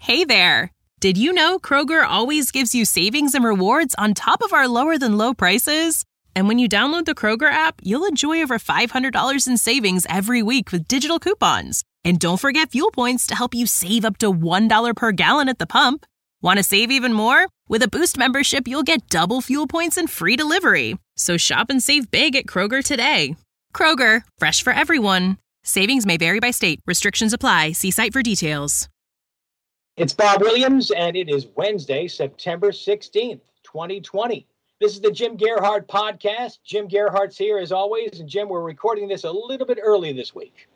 Hey there! Did you know Kroger always gives you savings and rewards on top of our lower-than-low prices? And when you download the Kroger app, you'll enjoy over $500 in savings every week with digital coupons. And don't forget fuel points to help you save up to $1 per gallon at the pump. Want to save even more? With a Boost membership, you'll get double fuel points and free delivery. So shop and save big at Kroger today. Kroger, fresh for everyone. Savings may vary by state. Restrictions apply. See site for details. It's Bob Williams, and it is Wednesday, September 16th, 2020. This is the Jim Gerhardt Podcast. Jim Gerhardt's here as always. And Jim, we're recording this a little bit early this week.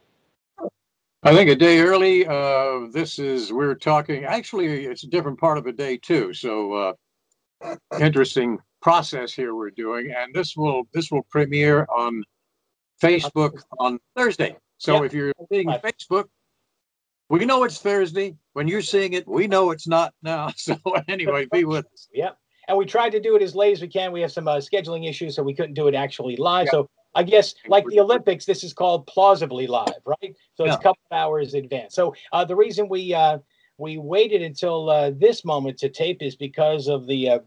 I think a day early. We're talking, actually, it's a different part of the day too. So interesting process here we're doing. And this will premiere on Facebook on Thursday. So If you're seeing Facebook, we know it's Thursday. When you're seeing it, we know it's not now. So anyway, be with us. Yep. And we tried to do it as late as we can. We have some scheduling issues, so we couldn't do it actually live. Yep. So I guess like the Olympics, this is called plausibly live, right? So it's a couple of hours in advance. So the reason we waited until this moment to tape is because of the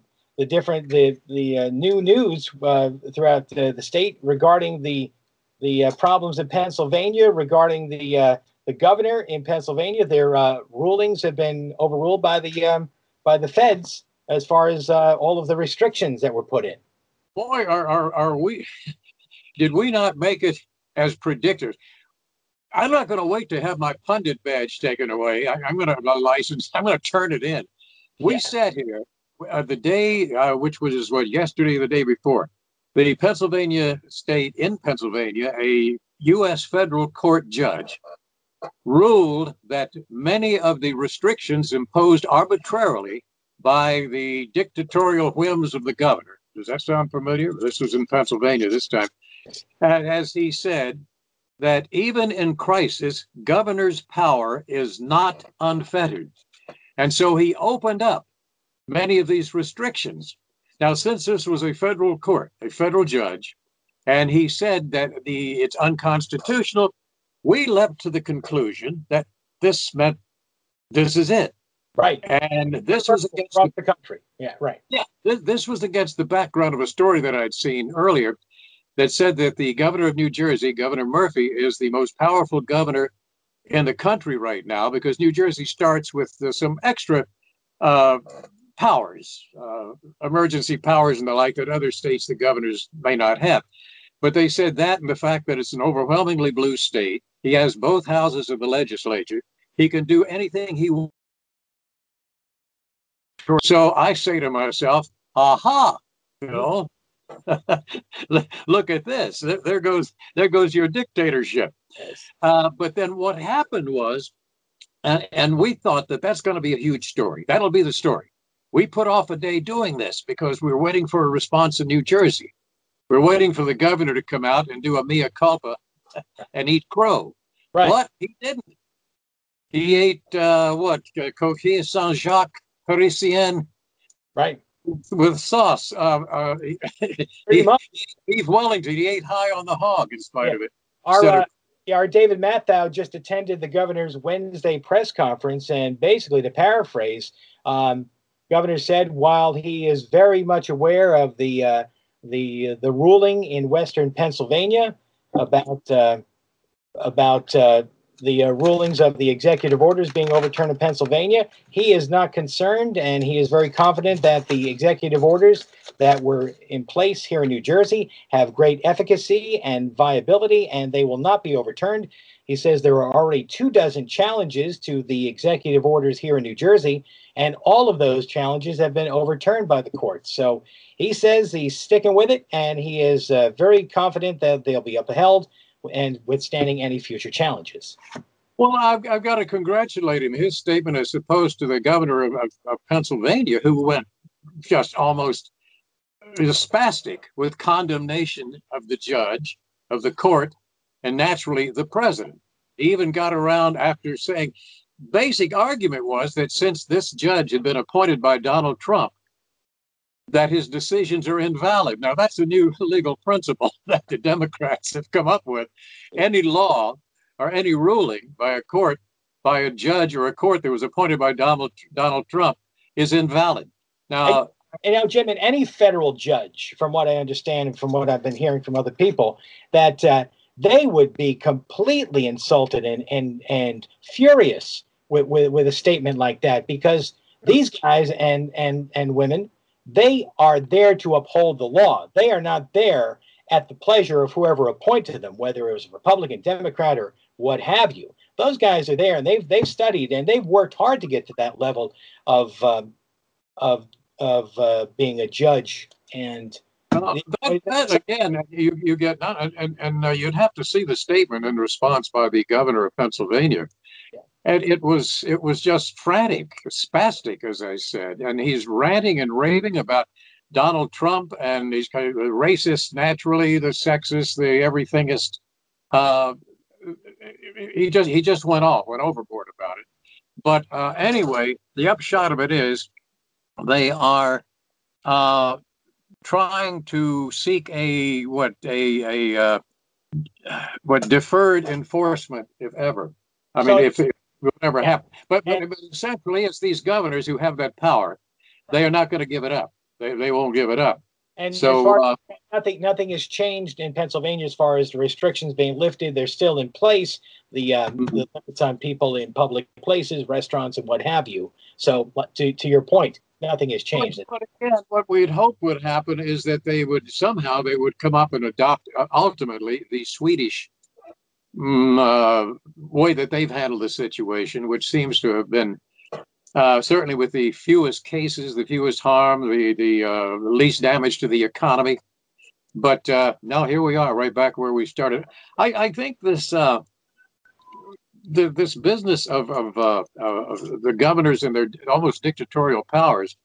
new news throughout the state regarding the problems in Pennsylvania, regarding the governor in Pennsylvania. Their rulings have been overruled by the feds as far as all of the restrictions that were put in. Boy, are we? Did we not make it as predicted? I'm not going to wait to have my pundit badge taken away. I'm going to turn it in. We sat here the day, which was yesterday, the day before. The Pennsylvania state in Pennsylvania, a U.S. federal court judge ruled that many of the restrictions imposed arbitrarily by the dictatorial whims of the governor. Does that sound familiar? This was in Pennsylvania this time. And as he said, that even in crisis, governor's power is not unfettered. And so he opened up many of these restrictions. Now, since this was a federal court, a federal judge, and he said that it's unconstitutional, we leapt to the conclusion that this meant this is it. Right. And this was against the country. Yeah, right. Yeah, this was against the background of a story that I'd seen earlier that said that the governor of New Jersey, Governor Murphy, is the most powerful governor in the country right now because New Jersey starts with some extra powers, emergency powers and the like that other states, the governors may not have. But they said that and the fact that it's an overwhelmingly blue state, he has both houses of the legislature, he can do anything he wants. So I say to myself, aha, look at this. There goes your dictatorship. Yes. But then what happened was, and we thought that that's going to be a huge story. That'll be the story. We put off a day doing this because we were waiting for a response in New Jersey. We're waiting for the governor to come out and do a mea culpa and eat crow. Right. But he didn't. He ate coquille Saint-Jacques Parisien, right, with sauce. Pretty much. Beef Wellington. He ate high on the hog in spite of it. Our David Matthau just attended the governor's Wednesday press conference, and basically, to paraphrase, governor said while he is very much aware of the ruling in Western Pennsylvania about the rulings of the executive orders being overturned in Pennsylvania, he is not concerned, and he is very confident that the executive orders that were in place here in New Jersey have great efficacy and viability, and they will not be overturned. He says there are already 24 challenges to the executive orders here in New Jersey, and all of those challenges have been overturned by the courts. So he says he's sticking with it, and he is very confident that they'll be upheld and withstanding any future challenges. Well, I've got to congratulate him. His statement as opposed to the governor of Pennsylvania, who went just almost spastic with condemnation of the judge, of the court, and naturally the president. He even got around after saying, basic argument was that since this judge had been appointed by Donald Trump, that his decisions are invalid. Now, that's a new legal principle that the Democrats have come up with. Any law or any ruling by a court by a judge or a court that was appointed by Donald Trump is invalid. Now, Jim, and any federal judge, from what I understand and from what I've been hearing from other people, that they would be completely insulted and furious with a statement like that, because these guys and women, they are there to uphold the law. They are not there at the pleasure of whoever appointed them, whether it was a Republican, Democrat, or what have you. Those guys are there, and they've studied and they've worked hard to get to that level of being a judge. And that again, you get and you'd have to see the statement in response by the governor of Pennsylvania. Yeah. And it was just frantic, spastic, as I said. And he's ranting and raving about Donald Trump, and he's kind of the racist, naturally, the sexist, the everythingist. He just went overboard about it. But anyway, the upshot of it is they are trying to seek what deferred enforcement, if ever. I mean, if it will never happen. But essentially, it's these governors who have that power. They are not going to give it up. They won't give it up. And so nothing has changed in Pennsylvania as far as the restrictions being lifted. They're still in place. The limits on people in public places, restaurants, and what have you. So to your point, nothing has changed. But again, what we'd hope would happen is that they would come up and adopt ultimately the Swedish way that they've handled the situation, which seems to have been certainly with the fewest cases, the fewest harm, the least damage to the economy. But now here we are, right back where we started. I think this this business of the governors and their almost dictatorial powers,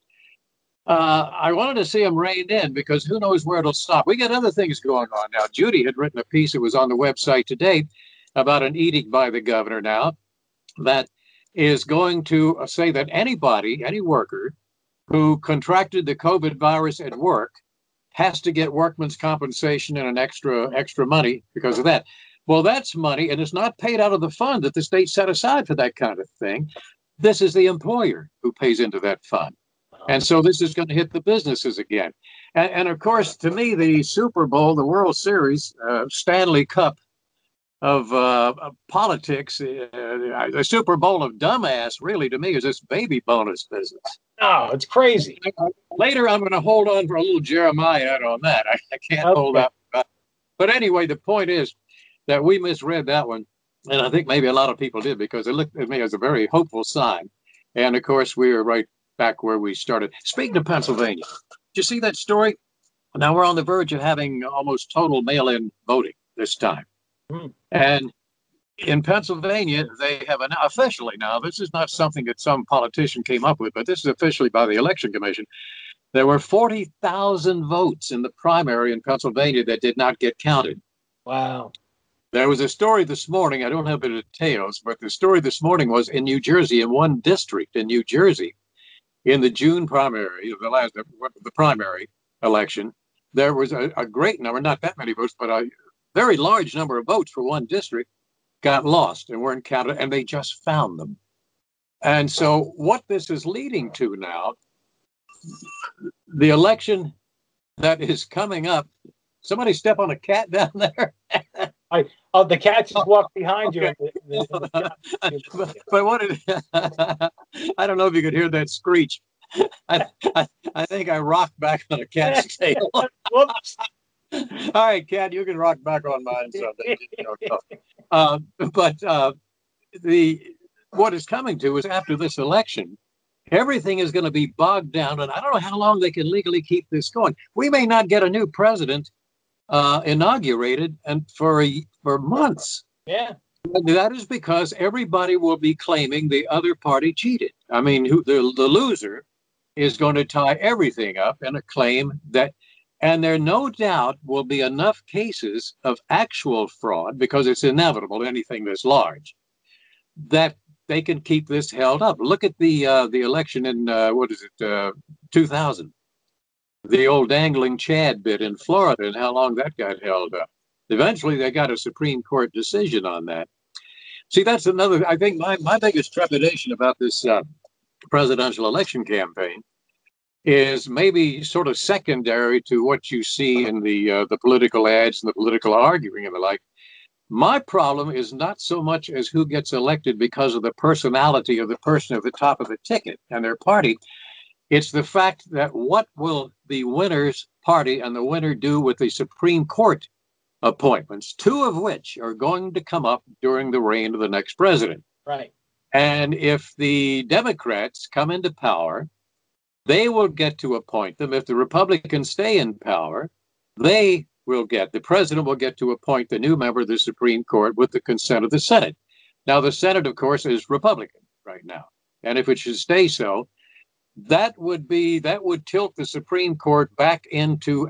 I wanted to see them reined in, because who knows where it'll stop. We got other things going on now. Judy had written a piece that was on the website today about an edict by the governor now that is going to say that any worker who contracted the COVID virus at work has to get workman's compensation and an extra money because of that. Well, that's money, and it's not paid out of the fund that the state set aside for that kind of thing. This is the employer who pays into that fund. And so this is going to hit the businesses again. And of course, to me, the Super Bowl, the World Series, Stanley Cup of politics, the Super Bowl of dumbass, really, to me, is this baby bonus business. Oh, it's crazy. Later, I'm going to hold on for a little Jeremiah on that. I can't hold up. But anyway, the point is that we misread that one. And I think maybe a lot of people did, because it looked at me as a very hopeful sign. And of course, we were right back where we started. Speaking of Pennsylvania, did you see that story? Now we're on the verge of having almost total mail-in voting this time. And in Pennsylvania, they have officially now, this is not something that some politician came up with, but this is officially by the Election Commission. There were 40,000 votes in the primary in Pennsylvania that did not get counted. Wow. There was a story this morning, I don't have the details, but the story this morning was in New Jersey, in one district in New Jersey, in the June primary, the primary election, there was a great number, not that many votes, but a very large number of votes for one district got lost and weren't counted, and they just found them. And so what this is leading to now, the election that is coming up, somebody step on a cat down there? The cat just walked behind you. But what I don't know if you could hear that screech. I think I rocked back on a cat's tail. Whoops. All right, Cat, you can rock back on mine someday. But what is coming to is, after this election, everything is going to be bogged down, and I don't know how long they can legally keep this going. We may not get a new president inaugurated and for months. Yeah. That is because everybody will be claiming the other party cheated. I mean, the loser is going to tie everything up in a claim that, and there no doubt will be enough cases of actual fraud, because it's inevitable, anything this large, that they can keep this held up. Look at the election in 2000, the old dangling Chad bit in Florida, and how long that got held up. Eventually, they got a Supreme Court decision on that. See, that's another. I think my biggest trepidation about this presidential election campaign is maybe sort of secondary to what you see in the political ads and the political arguing and the like. My problem is not so much as who gets elected because of the personality of the person at the top of the ticket and their party. It's the fact that what will the winner's party and the winner do with the Supreme Court appointments, two of which are going to come up during the reign of the next president. Right. And if the Democrats come into power, they will get to appoint them. If the Republicans stay in power, the president will get to appoint the new member of the Supreme Court with the consent of the Senate. Now, the Senate, of course, is Republican right now. And if it should stay so, that would tilt the Supreme Court back into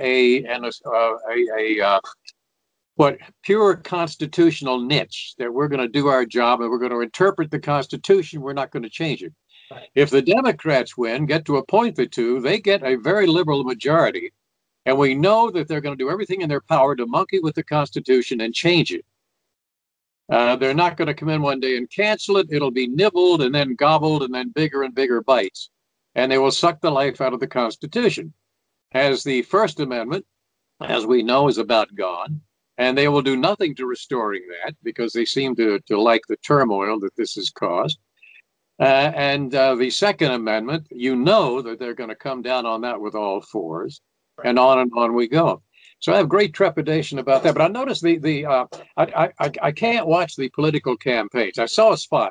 pure constitutional niche, that we're going to do our job and we're going to interpret the Constitution. We're not going to change it. Right. If the Democrats win, get to appoint the two, they get a very liberal majority. And we know that they're going to do everything in their power to monkey with the Constitution and change it. They're not going to come in one day and cancel it. It'll be nibbled and then gobbled and then bigger and bigger bites. And they will suck the life out of the Constitution. As the First Amendment, as we know, is about gone. And they will do nothing to restoring that because they seem to like the turmoil that this has caused. And the Second Amendment, you know that they're going to come down on that with all fours. And on we go. So I have great trepidation about that. But I noticed I can't watch the political campaigns. I saw a spot.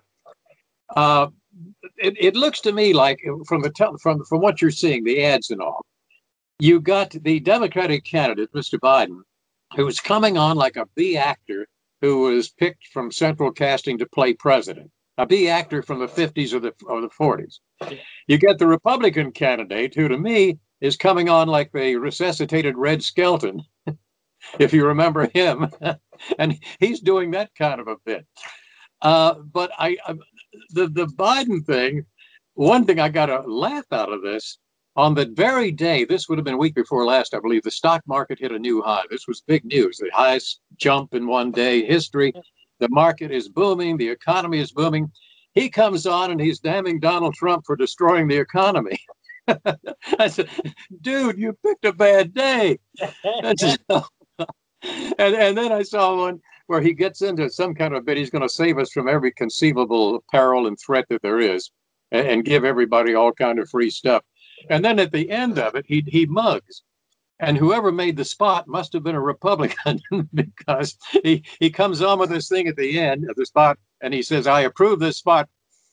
It looks to me like from what you're seeing, the ads and all, you got the Democratic candidate, Mr. Biden, who was coming on like a B actor who was picked from Central Casting to play president, a B actor from the 50s or the 40s. You get the Republican candidate, who to me is coming on like the resuscitated Red Skelton, if you remember him. And he's doing that kind of a bit. But the Biden thing, one thing I got to laugh out of this, on the very day, this would have been a week before last, I believe, the stock market hit a new high. This was big news, the highest jump in one day history. The market is booming. The economy is booming. He comes on and he's damning Donald Trump for destroying the economy. I said, dude, you picked a bad day. And then I saw one where he gets into some kind of bit. He's going to save us from every conceivable peril and threat that there is and give everybody all kind of free stuff. And then at the end of it, he mugs. And whoever made the spot must have been a Republican because he comes on with this thing at the end of the spot and he says, I approve this spot.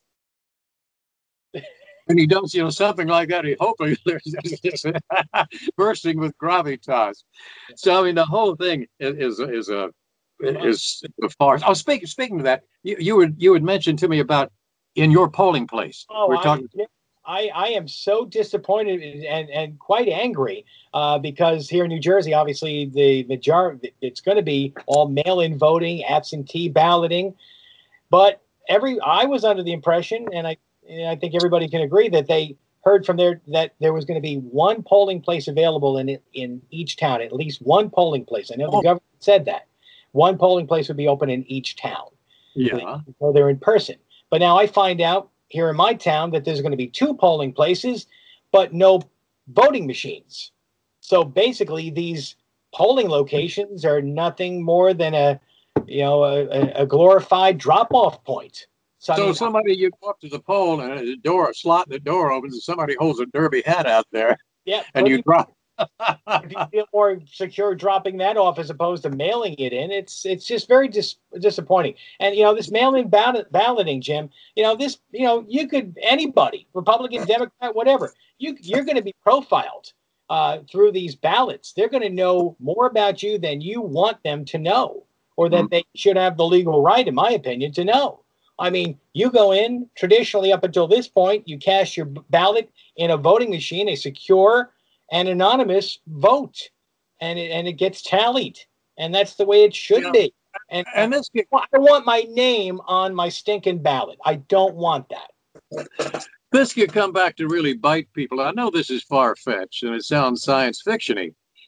And he does, something like that. He hopefully bursting with gravitas. So I mean, the whole thing is a farce. Oh, speaking of that, you had mentioned to me about in your polling place. Oh, I am so disappointed and quite angry because here in New Jersey, obviously the majority, it's going to be all mail-in voting, absentee balloting. But I was under the impression, and I think everybody can agree that they heard from there that there was going to be one polling place available in each town, at least one polling place. I know the government said that one polling place would be open in each town. Yeah, so they're in person. But now I find out here in my town that there's going to be two polling places, but no voting machines. So basically, these polling locations are nothing more than a glorified drop-off point. So somebody, you go up to the poll and a slot in the door opens and somebody holds a derby hat out there. Yeah. And you drop. If you feel more secure dropping that off as opposed to mailing it in, it's just very disappointing. And, this mail-in balloting, Jim, you could, anybody, Republican, Democrat, whatever, you're going to be profiled through these ballots. They're going to know more about you than you want them to know, or that they should have the legal right, in my opinion, to know. I mean, you go in, traditionally up until this point, you cast your ballot in a voting machine, a secure and anonymous vote, and it gets tallied. And that's the way it should be. And I want my name on my stinking ballot. I don't want that. This could come back to really bite people. I know this is far-fetched and it sounds science fiction-y,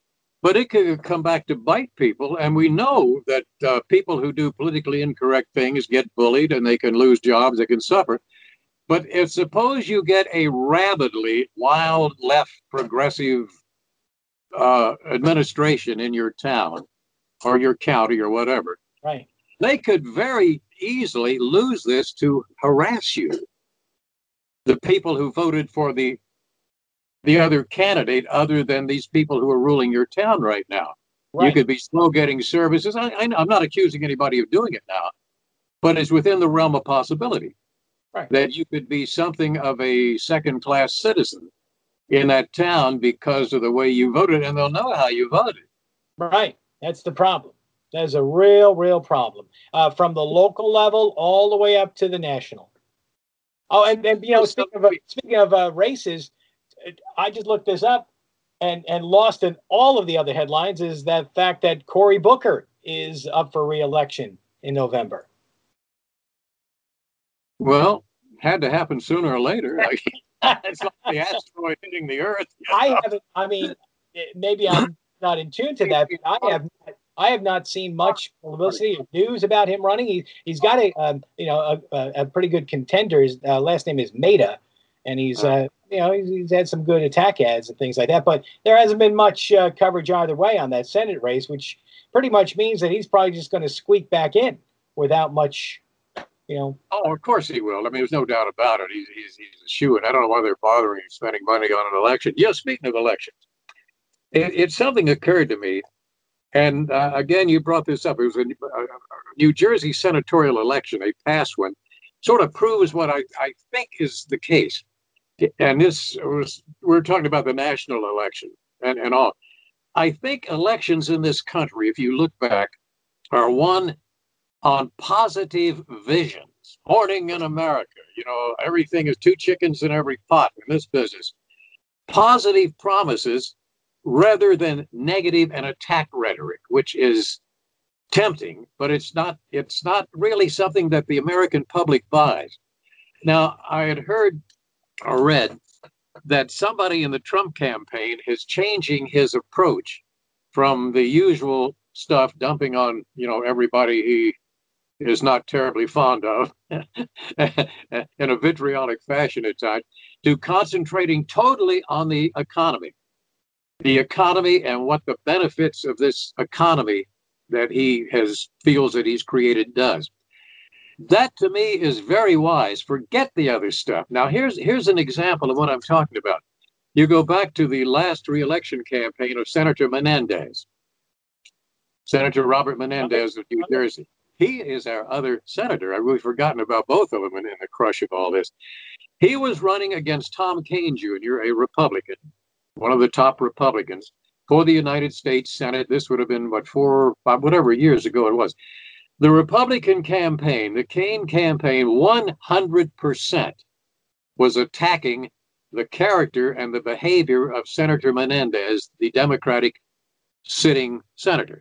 but it could come back to bite people. And we know that people who do politically incorrect things get bullied and they can lose jobs, they can suffer. But if suppose you get a rabidly wild left progressive administration in your town or your county or whatever, right, they could very easily lose this to harass you. The people who voted for the other candidate other than these people who are ruling your town right now. Right. You could be slow getting services. I'm not accusing anybody of doing it now, but it's within the realm of possibility. Right. That you could be something of a second-class citizen in that town because of the way you voted, and they'll know how you voted. Right. That's the problem. That's a real problem. From the local level all the way up to the national. Oh, and you know, speaking of races, I just looked this up, and lost in all of the other headlines is that fact that Cory Booker is up for re-election in November. Well, had to happen sooner or later. It's like the asteroid hitting the Earth. I haven't. I mean, maybe I'm not in tune to that, but I have not seen much publicity or news about him running. He's got a pretty good contender. His last name is Maida, and he's had some good attack ads and things like that. But there hasn't been much coverage either way on that Senate race, which pretty much means that he's probably just going to squeak back in without much. Oh, of course he will. I mean, there's no doubt about it. He's a shoo-in. I don't know why they're bothering spending money on an election. Yeah, speaking of elections, it's something occurred to me. And again, you brought this up. It was a New Jersey senatorial election, a past one, sort of proves what I think is the case. And we're talking about the national election and all. I think elections in this country, if you look back, are won on positive visions. Morning in America, everything is 2 chickens in every pot in this business. Positive promises rather than negative and attack rhetoric, which is tempting, but it's not really something that the American public buys. Now, I had heard or read that somebody in the Trump campaign is changing his approach from the usual stuff, dumping on, everybody he is not terribly fond of in a vitriolic fashion at times, to concentrating totally on the economy and what the benefits of this economy that he feels that he's created does. That to me is very wise. Forget the other stuff. Now here's an example of what I'm talking about. You go back to the last re-election campaign of Senator Menendez, Senator Robert Menendez of New Jersey. He is our other senator. We've forgotten about both of them in the crush of all this. He was running against Tom Kean Jr., a Republican, one of the top Republicans, for the United States Senate. This would have been, 4 or 5 years ago it was. The Republican campaign, the Kean campaign, 100% was attacking the character and the behavior of Senator Menendez, the Democratic sitting senator.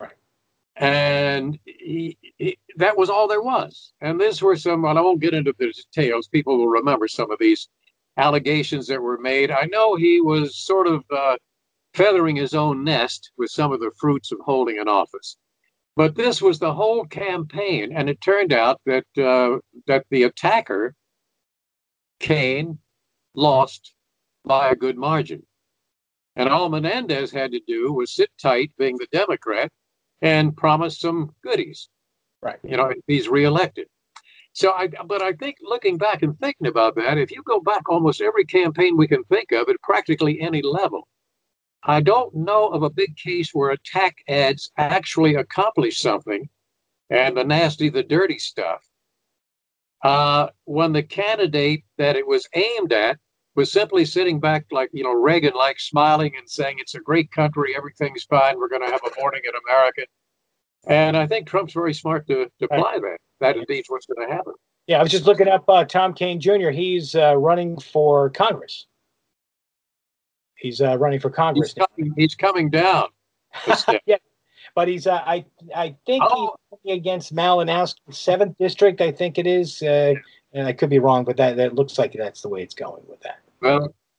And that was all there was. And this were some, and I won't get into the details, people will remember some of these allegations that were made. I know he was sort of feathering his own nest with some of the fruits of holding an office. But this was the whole campaign. And it turned out that the attacker, Kean, lost by a good margin. And all Menendez had to do was sit tight, being the Democrat, and promise some goodies, right? If he's reelected. So, but I think looking back and thinking about that, if you go back almost every campaign we can think of at practically any level, I don't know of a big case where attack ads actually accomplish something, and the nasty, the dirty stuff, when the candidate that it was aimed at was simply sitting back like, Reagan-like, smiling and saying, it's a great country, everything's fine, we're going to have a morning in America. And I think Trump's very smart to apply that. That indeed is what's going to happen. Yeah, I was just looking up Tom Kean Jr. He's running for Congress. He's running for Congress. He's coming down. Yeah, but he's, I think he's running against Malinowski, 7th District, I think it is. And I could be wrong, but that looks like that's the way it's going with that. Well,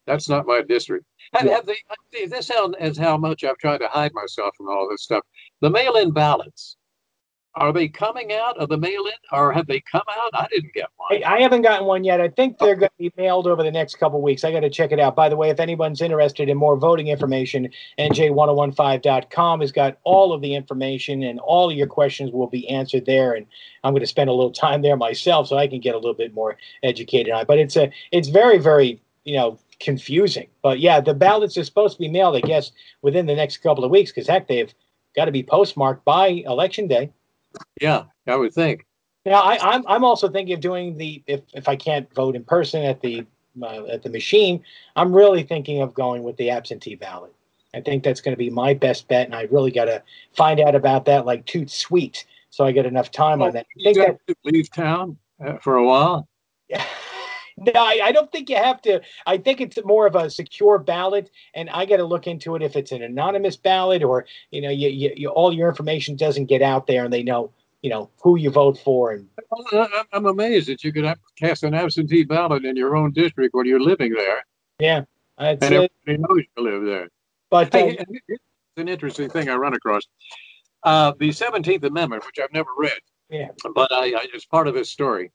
That's not my district. Have they? This is how much I've tried to hide myself from all this stuff. The mail-in ballots. Are they coming out of the mail-in, or have they come out? I didn't get one. I haven't gotten one yet. I think they're going to be mailed over the next couple of weeks. I got to check it out. By the way, if anyone's interested in more voting information, NJ1015.com has got all of the information, and all of your questions will be answered there. And I'm going to spend a little time there myself so I can get a little bit more educated on it. But it's very, very, confusing. But yeah, the ballots are supposed to be mailed, I guess, within the next couple of weeks, because heck, they've got to be postmarked by Election Day. Yeah, I would think. Now, I'm also thinking of doing if I can't vote in person at the machine, I'm really thinking of going with the absentee ballot. I think that's going to be my best bet, and I really got to find out about that like toot sweet, so I get enough time on that. I think have to leave town for a while. Yeah. No, I don't think you have to. I think it's more of a secure ballot, and I got to look into it if it's an anonymous ballot, or you all your information doesn't get out there, and they know who you vote for. And I'm amazed that you could cast an absentee ballot in your own district when you're living there. Yeah, and everybody knows you live there. But hey, it's an interesting thing I run across. The 17th Amendment, which I've never read, but I it's part of this story.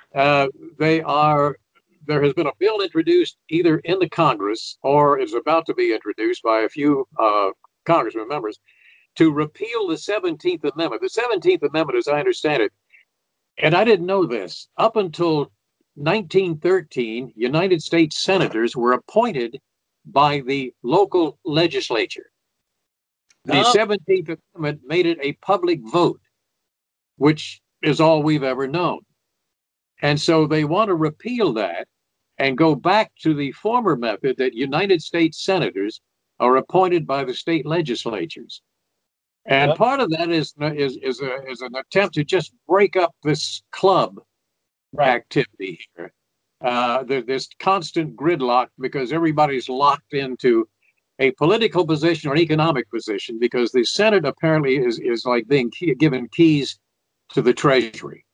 There has been a bill introduced either in the Congress or is about to be introduced by a few congressman members to repeal the 17th Amendment. The 17th Amendment, as I understand it, and I didn't know this, up until 1913, United States senators were appointed by the local legislature. The 17th Amendment made it a public vote, which is all we've ever known. And so they want to repeal that and go back to the former method that United States senators are appointed by the state legislatures. And part of that is an attempt to just break up this club activity here. This constant gridlock because everybody's locked into a political position or an economic position because the Senate apparently is like being given keys to the Treasury.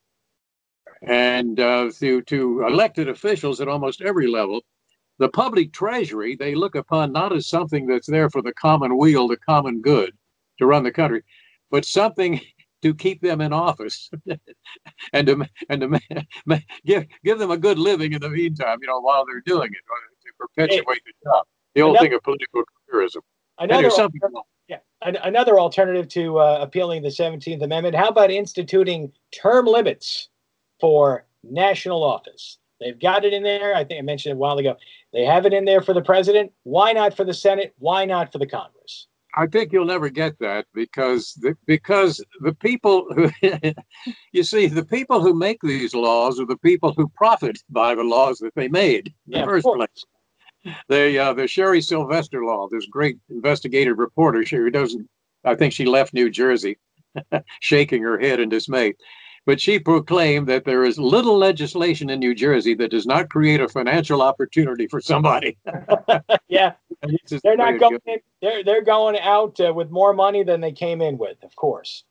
And to elected officials at almost every level, the public treasury, they look upon not as something that's there for the common weal, the common good to run the country, but something to keep them in office and to give them a good living in the meantime, while they're doing it, to perpetuate the job. The whole thing of political careerism. Another alternative to appealing the 17th Amendment. How about instituting term limits for national office? They've got it in there. I think I mentioned it a while ago. They have it in there for the president. Why not for the Senate? Why not for the Congress? I think you'll never get that because the people who, you see, the people who make these laws are the people who profit by the laws that they made in the first place. The Sherry Sylvester law, this great investigative reporter, I think she left New Jersey, shaking her head in dismay. But she proclaimed that there is little legislation in New Jersey that does not create a financial opportunity for somebody. Yeah, they're not going in. They're going out with more money than they came in with, of course.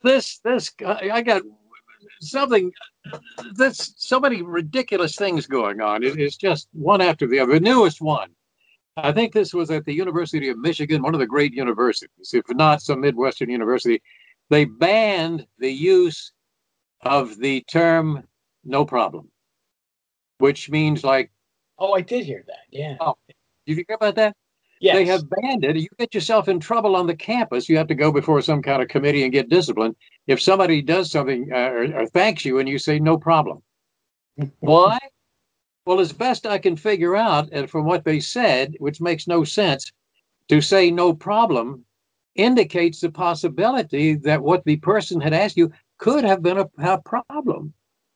I got something. There's so many ridiculous things going on. It's just one after the other. The newest one, I think this was at the University of Michigan, one of the great universities, if not some Midwestern university. They banned the use of the term "no problem," which means like. Oh, I did hear that. Yeah. Oh, did you hear about that? Yes. They have banned it. You get yourself in trouble on the campus. You have to go before some kind of committee and get disciplined. If somebody does something or thanks you and you say no problem. Why? Well, as best I can figure out, and from what they said, which makes no sense, to say no problem indicates the possibility that what the person had asked you could have been a problem.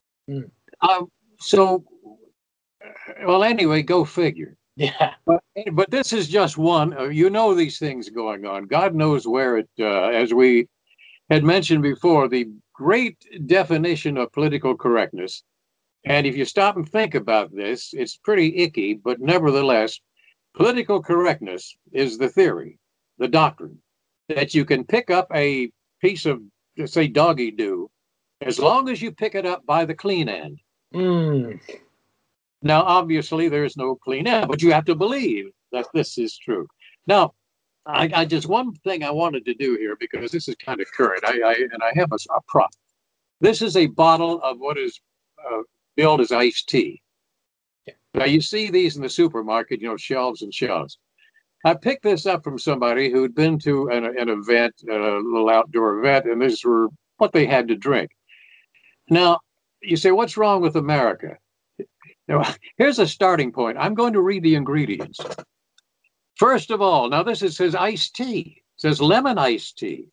Well, anyway, go figure. Yeah. But this is just one. These things going on. God knows where it, as we had mentioned before, the great definition of political correctness. And if you stop and think about this, it's pretty icky, but nevertheless, political correctness is the theory, the doctrine, that you can pick up a piece of, say, doggy-do, as long as you pick it up by the clean end. Now, obviously, there's no clean air, but you have to believe that this is true. Now, I just one thing I wanted to do here, because this is kind of current. I have a prop. This is a bottle of what is billed as iced tea. Yeah. Now you see these in the supermarket, shelves and shelves. I picked this up from somebody who'd been to an event, a little outdoor event, and these were what they had to drink. Now, you say, what's wrong with America? Now, here's a starting point. I'm going to read the ingredients. First of all, now this says iced tea. It says lemon iced tea.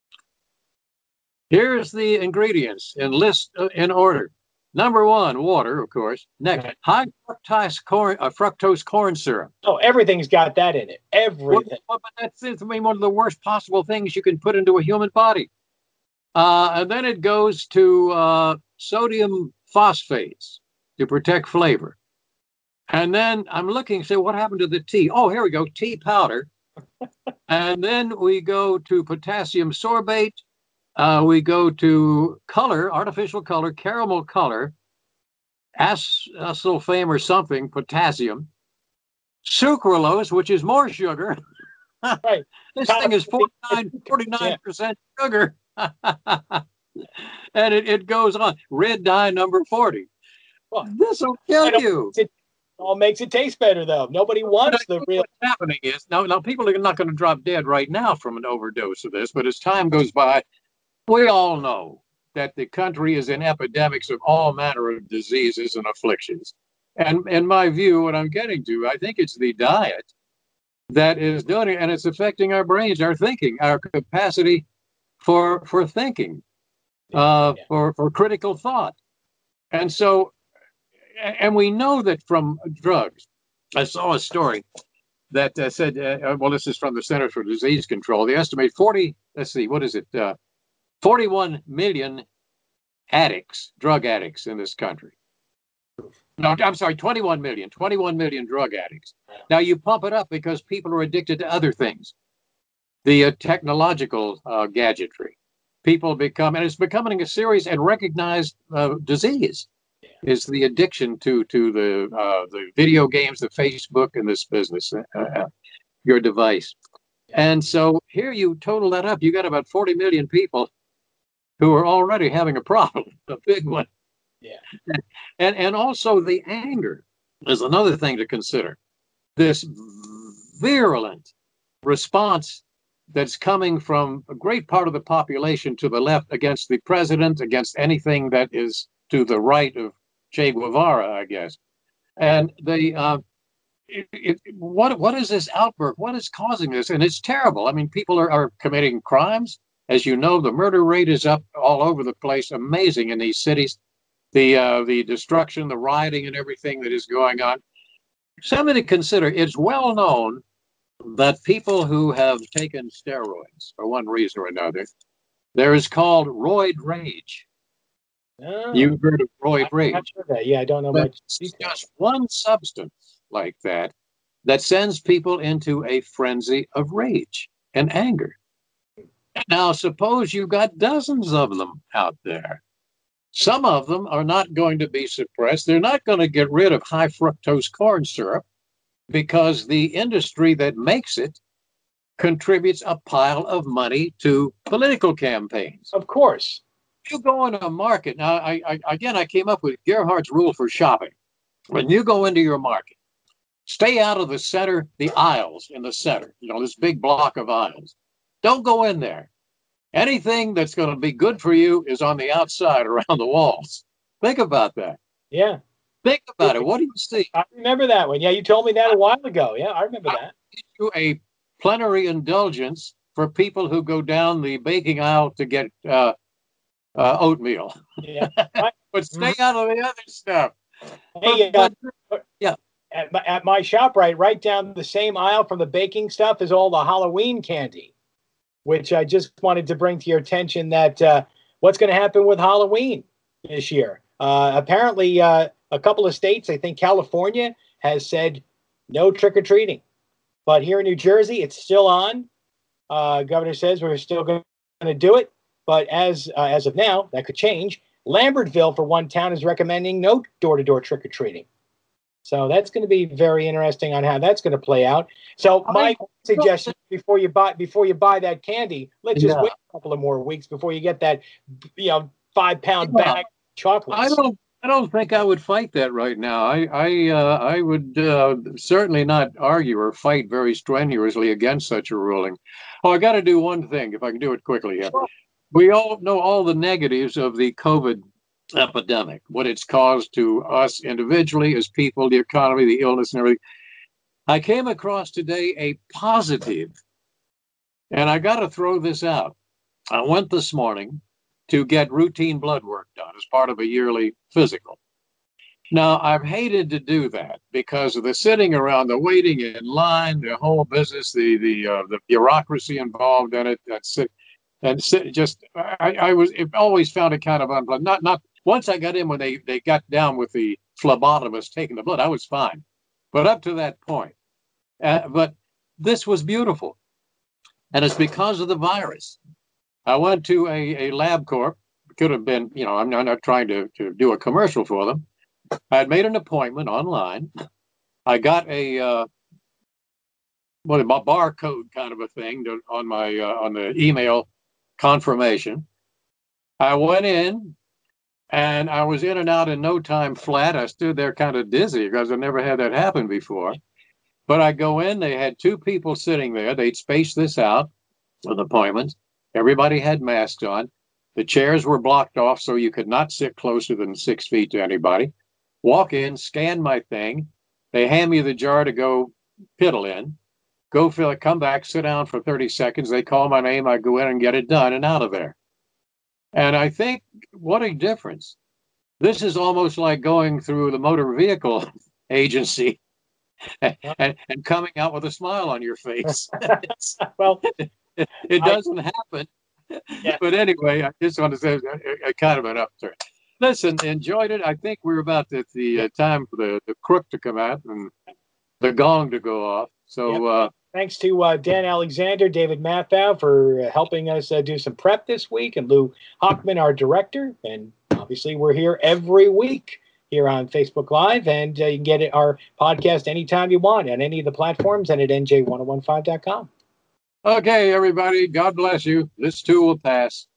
Here's the ingredients in order. Number 1, water, of course. Next, high fructose corn syrup. Oh, everything's got that in it. Everything. Well, but that's one of the worst possible things you can put into a human body. And then it goes to sodium phosphates to protect flavor. And then I'm looking, say, what happened to the tea? Oh, here we go, tea powder. And then we go to potassium sorbate. We go to color, artificial color, caramel color, acesulfame or something, potassium, sucralose, which is more sugar. Right. This thing is 49% sugar. And it goes on. Red dye number 40. Well, this will kill you. It all makes it taste better, though. Nobody wants the real. What's happening is now people are not going to drop dead right now from an overdose of this, but as time goes by, we all know that the country is in epidemics of all manner of diseases and afflictions. And in my view, what I'm getting to, I think it's the diet that is doing it, and it's affecting our brains, our thinking, our capacity for thinking, for critical thought. And so, and we know that from drugs. I saw a story that said, well, this is from the Centers for Disease Control. They estimate 41 million addicts, drug addicts in this country. No, I'm sorry, 21 million drug addicts. Now you pump it up because people are addicted to other things. The technological gadgetry. People become, and it's becoming a serious and recognized disease, is the addiction to the video games, the Facebook, and this business, your device. And so here you total that up, you got about 40 million people who are already having a problem, a big one. Yeah. And also the anger is another thing to consider. This virulent response that's coming from a great part of the population to the left against the president, against anything that is to the right of Che Guevara, I guess. And what is this outburst? What is causing this? And it's terrible. I mean, people are committing crimes. As you know, the murder rate is up all over the place, amazing in these cities. The destruction, the rioting, and everything that is going on. Something to consider. It's well known that people who have taken steroids for one reason or another, there is called roid rage. Oh, You've heard of roid rage. Yeah, I don't know much. It's just one substance like that sends people into a frenzy of rage and anger. Now, suppose you've got dozens of them out there. Some of them are not going to be suppressed. They're not going to get rid of high fructose corn syrup because the industry that makes it contributes a pile of money to political campaigns. Of course. You go in a market. Now, I came up with Gerhardt's rule for shopping. When you go into your market, stay out of the center, the aisles in the center, this big block of aisles. Don't go in there. Anything that's going to be good for you is on the outside around the walls. Think about that. Yeah. Think about it. What do you see? I remember that one. Yeah, you told me that a while ago. Yeah, I remember that. You a plenary indulgence for people who go down the baking aisle to get oatmeal. Yeah. But stay out of the other stuff. Hey, yeah. At my shop, right down the same aisle from the baking stuff is all the Halloween candy, which I just wanted to bring to your attention that what's going to happen with Halloween this year. Apparently, a couple of states, I think California, has said no trick-or-treating. But here in New Jersey, it's still on. Governor says we're still going to do it. But as of now, that could change. Lambertville, for one town, is recommending no door-to-door trick-or-treating. So that's going to be very interesting on how that's going to play out. So my suggestion before you buy that candy, let's just wait a couple of more weeks before you get that 5-pound bag of chocolates. I don't think I would fight that right now. I would certainly not argue or fight very strenuously against such a ruling. Oh, I got to do one thing, if I can do it quickly here. Sure. We all know all the negatives of the COVID epidemic, what it's caused to us individually as people, the economy, the illness and everything. I came across today a positive, and I got to throw this out. I went this morning to get routine blood work done as part of a yearly physical. Now, I've hated to do that because of the sitting around, the waiting in line, the whole business, the bureaucracy involved in it. It always found it kind of unpleasant. Not once I got in, when they got down with the phlebotomist taking the blood, I was fine. But up to that point. But this was beautiful. And it's because of the virus. I went to a LabCorp. Could have been, I'm not trying to do a commercial for them. I had made an appointment online. I got a barcode kind of a thing on the email confirmation. I went in, and I was in and out in no time flat. I stood there kind of dizzy because I never had that happen before. But I go in, they had 2 people sitting there. They'd spaced this out with appointments. Everybody had masks on. The chairs were blocked off so you could not sit closer than 6 feet to anybody. Walk in, scan my thing. They hand me the jar to go piddle in. Go fill it, come back, sit down for 30 seconds. They call my name. I go in and get it done and out of there. And I think, what a difference. This is almost like going through the motor vehicle agency and coming out with a smile on your face. Well, it doesn't happen. Yeah. But anyway, I just want to say a kind of an upturn. Listen, enjoyed it. I think we're about at the time for the crook to come out and the gong to go off. So thanks to Dan Alexander, David Mathau for helping us do some prep this week, and Lou Hockman, our director. And obviously we're here every week here on Facebook Live, and you can get our podcast anytime you want on any of the platforms and at nj1015.com. Okay, everybody. God bless you. This too will pass.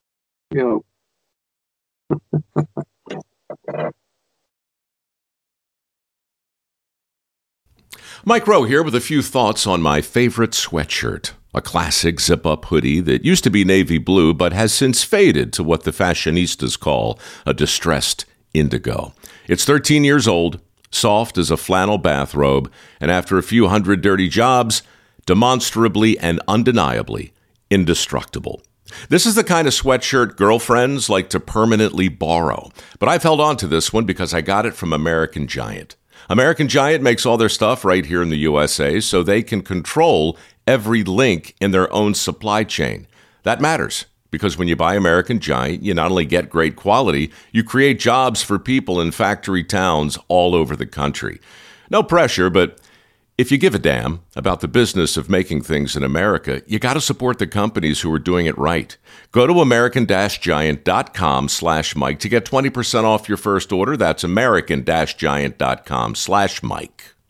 Mike Rowe here with a few thoughts on my favorite sweatshirt, a classic zip-up hoodie that used to be navy blue but has since faded to what the fashionistas call a distressed indigo. It's 13 years old, soft as a flannel bathrobe, and after a few hundred dirty jobs, demonstrably and undeniably indestructible. This is the kind of sweatshirt girlfriends like to permanently borrow, but I've held on to this one because I got it from American Giant. American Giant makes all their stuff right here in the USA so they can control every link in their own supply chain. That matters because when you buy American Giant, you not only get great quality, you create jobs for people in factory towns all over the country. No pressure, but if you give a damn about the business of making things in America, you got to support the companies who are doing it right. Go to american-giant.com/Mike to get 20% off your first order. That's american-giant.com/Mike.